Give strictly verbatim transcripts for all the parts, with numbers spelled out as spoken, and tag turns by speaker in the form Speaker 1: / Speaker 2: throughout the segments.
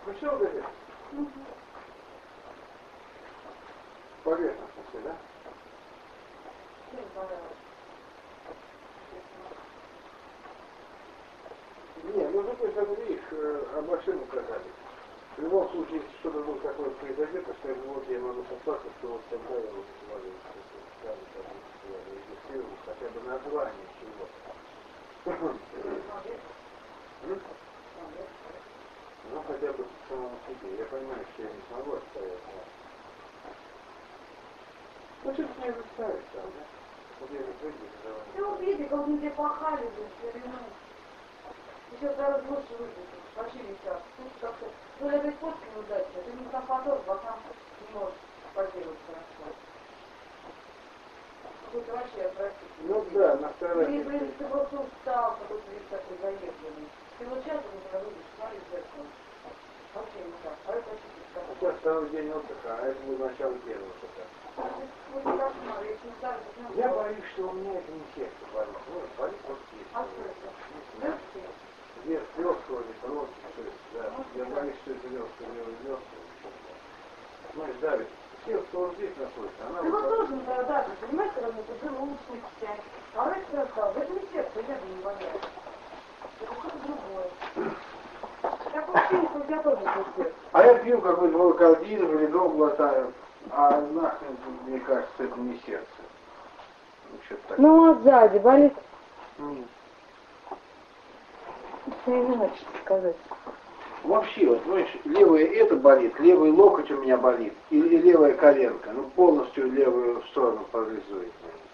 Speaker 1: Прочел газету?
Speaker 2: Угу.
Speaker 1: Поверхностно все, да?
Speaker 2: Мне понравилось.
Speaker 1: Не, ну зато когда видишь, а машину указали. В любом случае, если что-то вдруг такое произойдет, то скажем, вот я могу сослаться, что вот тогда я вот говорю, что я регистрирую хотя бы название чего-то. Ну, хотя бы к самому себе. Я понимаю, что я не смогу оставить. Ну, что-то мне заставить там, да? Вот я же выйду, давай.
Speaker 2: Ты увидел, как мы тебе пахали, блин, все время. Еще гораздо лучше выглядит. Вообще не так. Тут как-то, ну, этой фотки неудачно. Ты не там фотограф, а там не можешь позировать хорошо. Какой-то вообще отвратительный.
Speaker 1: Ну да, на второй.
Speaker 2: Блин, блин, ты просто устал, какой-то весь такой заезженный. Ты вот сейчас у меня выйдешь, смотри, в зеркало. Вообще не так. А это вообще не так.
Speaker 1: А сейчас второй день отдыха, а это будет начало первого отдыха.
Speaker 2: Вот кошмар, если не так, то...
Speaker 1: Я боюсь, что у меня это не сердце болит. Ну, болит вот здесь.
Speaker 2: А что это? Легкие?
Speaker 1: Вверх, легкого, не короткий, то есть, да. Я боюсь, что это легкое, легкое. Знаешь, давит. Сердце вот здесь находится, она
Speaker 2: Ты
Speaker 1: вот...
Speaker 2: вот тоже, да, да, ты понимаешь, когда это желудочник, а он сказал, это не сердце, я не боюсь. Это что-то другое. Такое ощущение, что у тебя тоже не сердце.
Speaker 1: А я пью какой-то волокордин, валидол глотаю, а нахрен, мне кажется, это не сердце.
Speaker 2: Ну, а сзади болит?
Speaker 1: Нет.
Speaker 2: Я не знаю, что сказать.
Speaker 1: Вообще, вот, знаешь, левое это болит, левый локоть у меня болит, или левая коленка, ну полностью левую сторону парализует.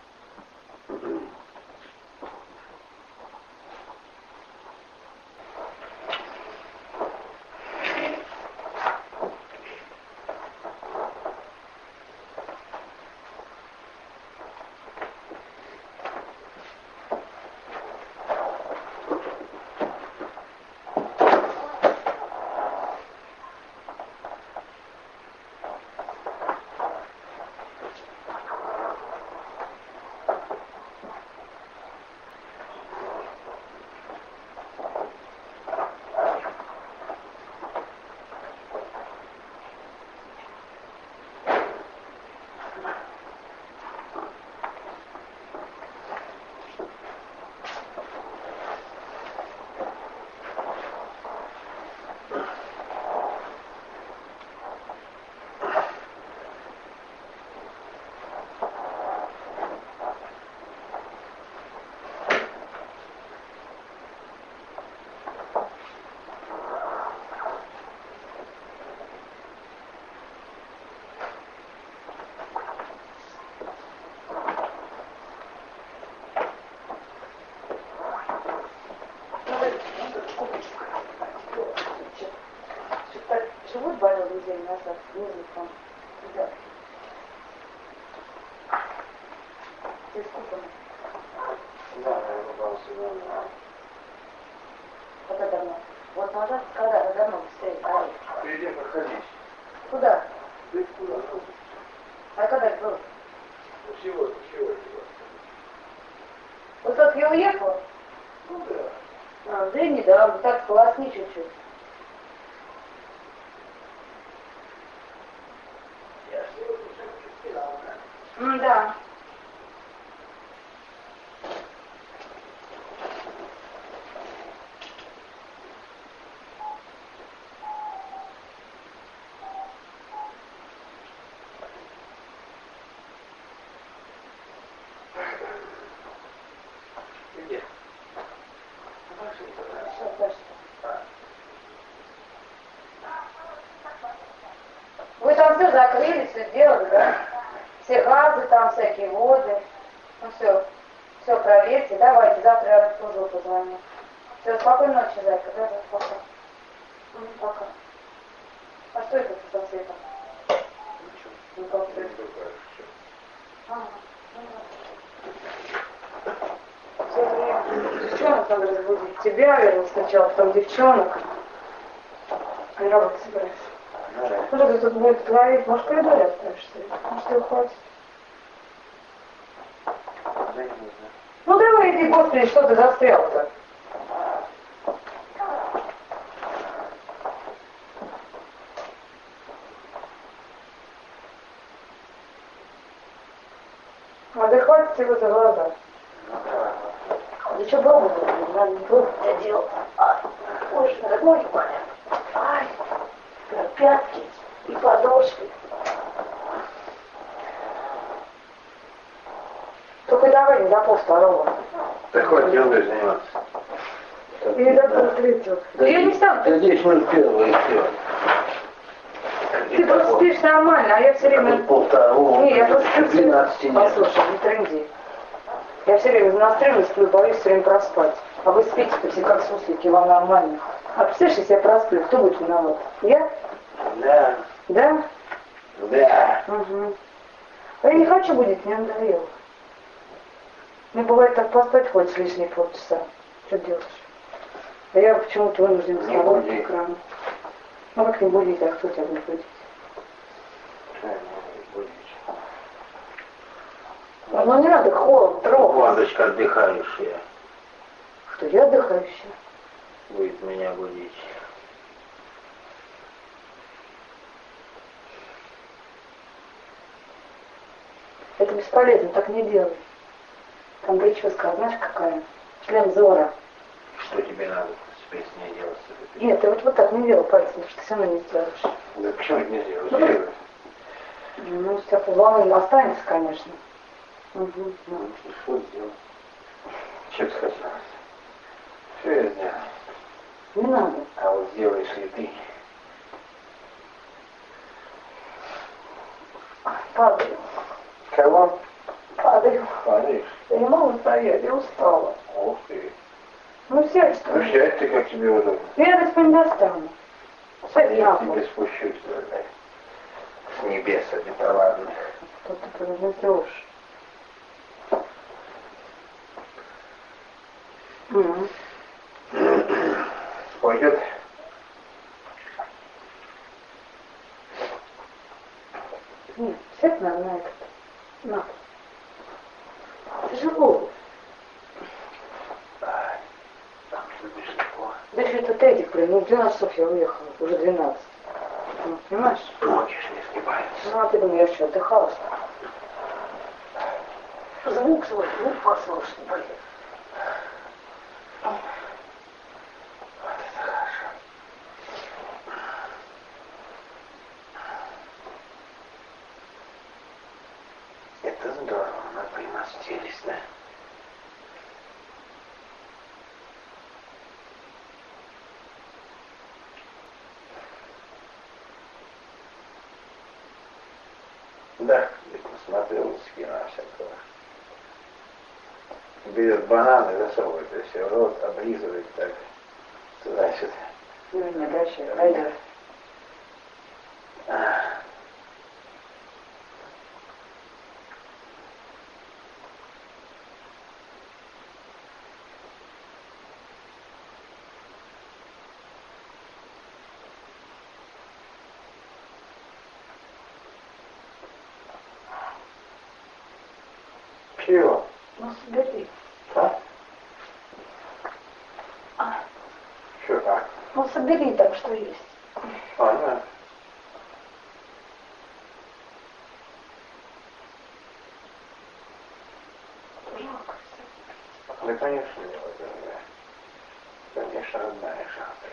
Speaker 2: Живот болел неделю назад, языком. Да. Ты сколько?
Speaker 1: Да, я попался на...
Speaker 2: Когда давно? Вот назад, когда? Давно быстрее. А,
Speaker 1: Перед тем, как ходить.
Speaker 2: куда?
Speaker 1: Да и куда?
Speaker 2: А когда это было?
Speaker 1: Ну, сегодня, сегодня.
Speaker 2: Вот как я уехала?
Speaker 1: Ну да.
Speaker 2: А, да и недавно, так полосни чуть-чуть.
Speaker 1: Я сегодня все-таки спирал, да?
Speaker 2: М, да.
Speaker 1: Где?
Speaker 2: Сейчас, дальше. Вы там все закрыли, все сделали, да? Все газы там, всякие воды. Ну все, все проверьте. Давайте, завтра я тоже позвоню. Все, спокойной ночи, зайка. Да, да, пока. Ну, пока. А что это со светом? Ну, как свет? Ага. Все время. Девчонок надо разбудить. Тебя, верно, сначала, потом девчонок. А я работать собираюсь. Ну, что ты тут будет творить? Может, в коридоре оставишься? Может, его хватит? Ну, давай иди, господи, что ты застрял-то? А да хватит его за глаза. Да что бабу надо было это делать? Ай, ой, ноги болят. Ай, пятки и подошвы. Только давай не до пол второго.
Speaker 3: Так хоть делаешь заниматься.
Speaker 2: Или до пол третьего.
Speaker 3: Да
Speaker 2: Я не сам.
Speaker 3: Да десять минут первого и все.
Speaker 2: Ты просто спишь нормально, а я все время...
Speaker 3: Полвторого.
Speaker 2: Не, я просто сплю.
Speaker 3: двенадцати нет.
Speaker 2: Послушай, не тренди. Я все время настроена, сплю, боюсь все время проспать. А вы спите-то все как суслики, вам нормально. А представляешь, если я просплю, кто будет виноват? Я?
Speaker 3: Да.
Speaker 2: Да?
Speaker 3: Да.
Speaker 2: Угу. А я не хочу будить, мне надоело. Мне бывает так поспать хочешь лишние полчаса. Что делаешь? А я почему-то вынуждена с тобой к экрану. Ну как не будить, а кто тебя будет будить? Ну не надо холод, трогать.
Speaker 3: Ладочка отдыхающая
Speaker 2: Что, я отдыхающая?
Speaker 3: будет меня будить.
Speaker 2: Это бесполезно, так не делай. Там прическа, знаешь какая? Член зора.
Speaker 3: Что тебе надо с песней делать?
Speaker 2: Нет, ты вот, вот так не делай пальцем, потому что ты все равно не сделаешь.
Speaker 3: Да почему это нельзя?
Speaker 2: Ну,
Speaker 3: Сделай.
Speaker 2: Ну, с тебя волнами останется, конечно. Угу.
Speaker 3: Ну, что сделал? Что ты хотела? Все я сделал.
Speaker 2: Не надо.
Speaker 3: А вот сделаешь ли ты?
Speaker 2: Падаю.
Speaker 3: Кого?
Speaker 2: Падаю.
Speaker 3: Падаешь?
Speaker 2: Я не могу стоять, я устала.
Speaker 3: Ух ты.
Speaker 2: Ну сядь, что
Speaker 3: Ну
Speaker 2: ли.
Speaker 3: сядь ты, как тебе удобно.
Speaker 2: Я до тебя не достану. Сядь
Speaker 3: Я
Speaker 2: на
Speaker 3: к
Speaker 2: пол.
Speaker 3: тебе спущусь, дорогая. С небес обетованных.
Speaker 2: Что ты произнесешь? Угу.
Speaker 3: Пойдет?
Speaker 2: Нет, сядь на, на этот. На. Тяжело.
Speaker 3: Ай, там любишь такого.
Speaker 2: Да еще этот Эдик, блин, ну в двенадцать часов я уехала, уже двенадцать. Ну, понимаешь?
Speaker 3: Ночишь не сгибается.
Speaker 2: Ну, а ты думаешь, я что, отдыхала, что ли? Звук свой, звук послушай, блин.
Speaker 3: Вот это хорошо. Это здорово, мы примостились, да? Да, я посмотрел с кино всякого. Берет бананы, засовывает и все в рот, облизывает так. Туда-сюда.
Speaker 2: Ну, не обращай, пойдет.
Speaker 3: Чего?
Speaker 2: Ну, собери.
Speaker 3: А?
Speaker 2: А,
Speaker 3: Что так?
Speaker 2: ну, собери так, что есть.
Speaker 3: Ладно.
Speaker 2: Жалко все.
Speaker 3: Да, конечно, милая дорогая. Конечно, родная жалко.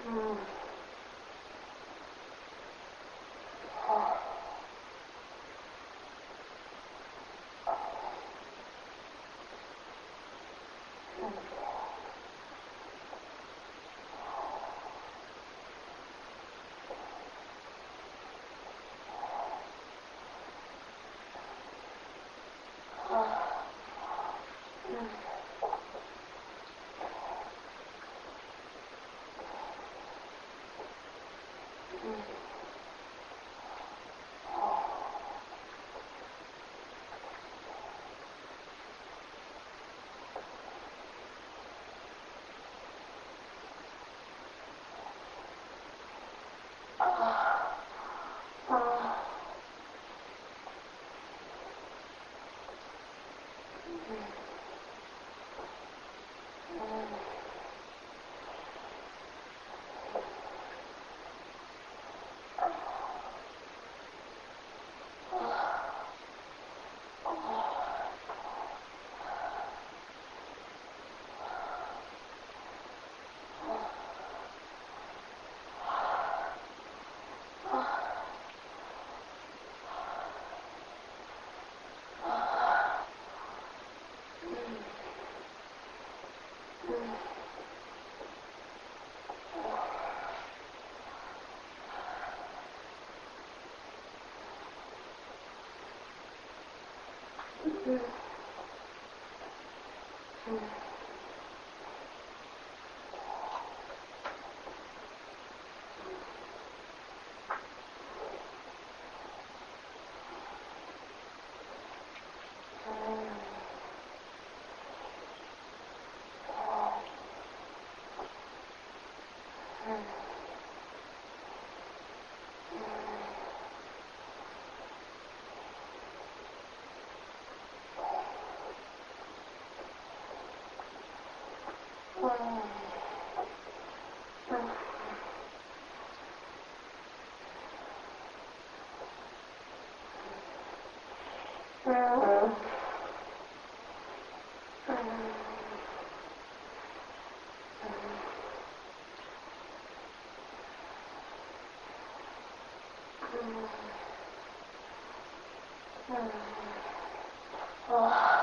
Speaker 2: Oh.